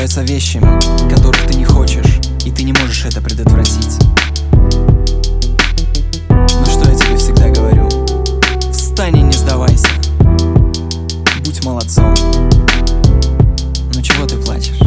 случаются вещи, которых ты не хочешь, и ты не можешь это предотвратить. Но что я тебе всегда говорю: встань и не сдавайся. Будь молодцом. Ну чего ты плачешь?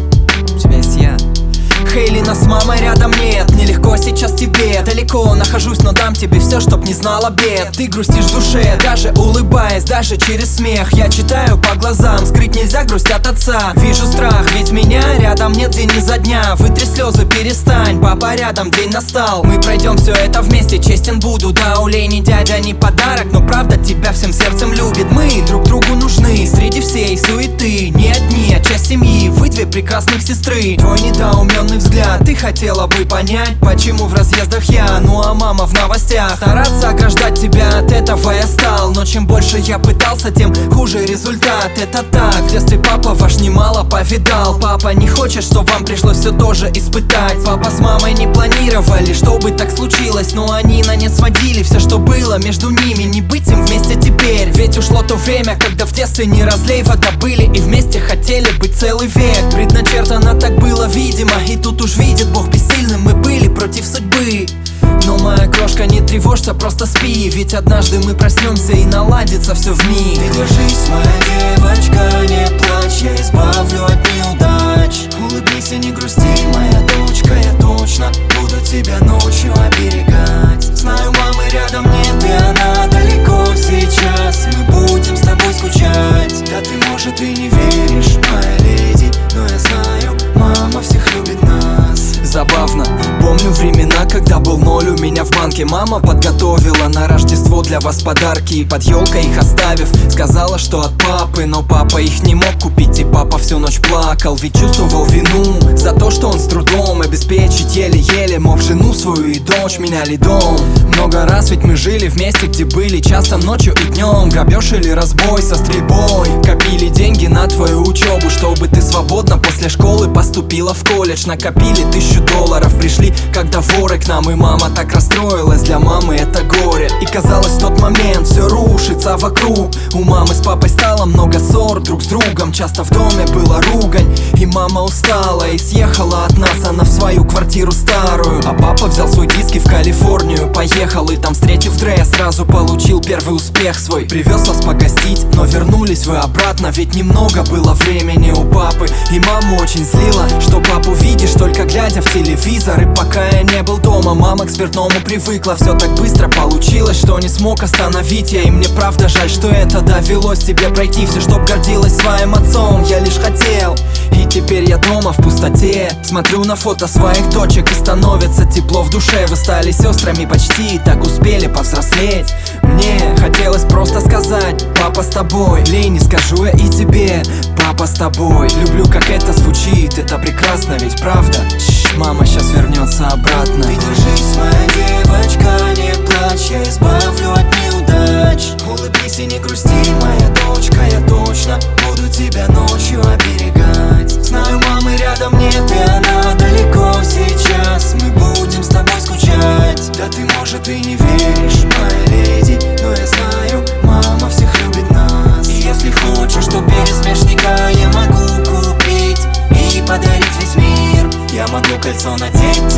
У тебя есть я. Хейли, нас с мамой рядом нет. Нелегко сейчас тебе, далеко нахожусь, но дам тебе все, чтоб не знала бед. Ты грустишь в душе, даже улыбаясь, даже через смех. Я читаю по глазам, скрыть нельзя грусть от отца. Вижу страх, ведь меня рядом нет день изо дня. Вытри слезы, перестань, папа рядом, день настал. Мы пройдем все это вместе, честен буду. Да, Улей не дядя, не подарок, но правда тебя всем сердцем любит. Мы друг другу нужны, среди всей суеты. Не одни, а часть семьи, вы две прекрасных сестры. Твой недоуменный взгляд, ты хотела бы понять, почему в разъездах я, ну а мама в новостях. Стараться ограждать тебя от этого я стал, но чем больше я пытался, тем хуже результат. Это так, в детстве папа ваш немало повидал. Папа не хочет, чтобы вам пришлось все тоже испытать. Папа с мамой не планировали, чтобы так случилось, но они на нет сводили все, что было между ними. Не быть им вместе теперь, ведь ушло то время, когда в детстве не разлей вода были и вместе хотели быть целый век. Предначертано так было, видимо, и тут уж видит Бог бессильным, мы были против судьбы. Но моя крошка, не тревожься, просто спи, ведь однажды мы проснемся и наладится все вмиг. Ты держись, моя девочка, не плачь, я избавлю от неудач. Улыбнись и не грусти, моя дочка, я точно буду тебя ночью оберегать. Знаю, мамы рядом нет, и она далеко сейчас. Мы будем с тобой скучать. Да ты, может, и не веришь, моя леди, но я знаю, мама всех любит нас. Забавно, помню времена, когда был ноль у меня в банке. Мама подготовила на Рождество для вас подарки, и под елкой их оставив, сказала, что от папы. Но папа их не мог купить, и папа всю ночь плакал, ведь чувствовал вину за то, что он с трудом обеспечить еле-еле мог жену свою и дочь, меняли дом. Много раз ведь мы жили вместе, где были часто ночью и днем. Грабеж или разбой со стрельбой. Копили деньги на твою учебу, чтобы ты свободно после школы поступила в колледж. Накопили $1000, пришли когда воры к нам, и мама так расстроилась. Для мамы это горе, и казалось в тот момент все рушится вокруг. У мамы с папой стало много ссор друг с другом, часто в доме была ругань. И мама устала и съехала от нас, она в свою квартиру старую. А папа взял свой диск и в Калифорнию поехал, и там, встретив Дрея, сразу получил первый успех свой. Привез вас погостить, но вернулись вы обратно, ведь немного было времени у папы. И маму очень злило, что папу видишь только глядя в телевизор. И пока я не был дома, мама к спиртному привыкла. Все так быстро получилось, что не смог остановить я. И мне правда жаль, что это довелось тебе пройти. Все, чтоб гордилась своим отцом, я лишь хотел. И теперь я дома в пустоте, смотрю на фото своих дочек, и становится тепло в душе. Вы стали сестрами почти, и так успели повзрослеть. Мне хотелось просто сказать: папа с тобой. Лей, не скажу я и тебе: папа с тобой. Люблю, как это звучит, это прекрасно, ведь правда? Мама сейчас вернется обратно. Ты держись, моя девочка, не плачь, я избавлю от неудач. Улыбнись и не грусти, моя дочка, я точно буду тебя ночью оберегать. Знаю, мамы рядом нет, и она далеко сейчас. Мы будем с тобой скучать. Да ты, может, и не веришь, моя леди, но я знаю, мама всех любит нас. И если хочешь, то пересмешника я могу купить и подарить весь мир. Я могу кольцо надеть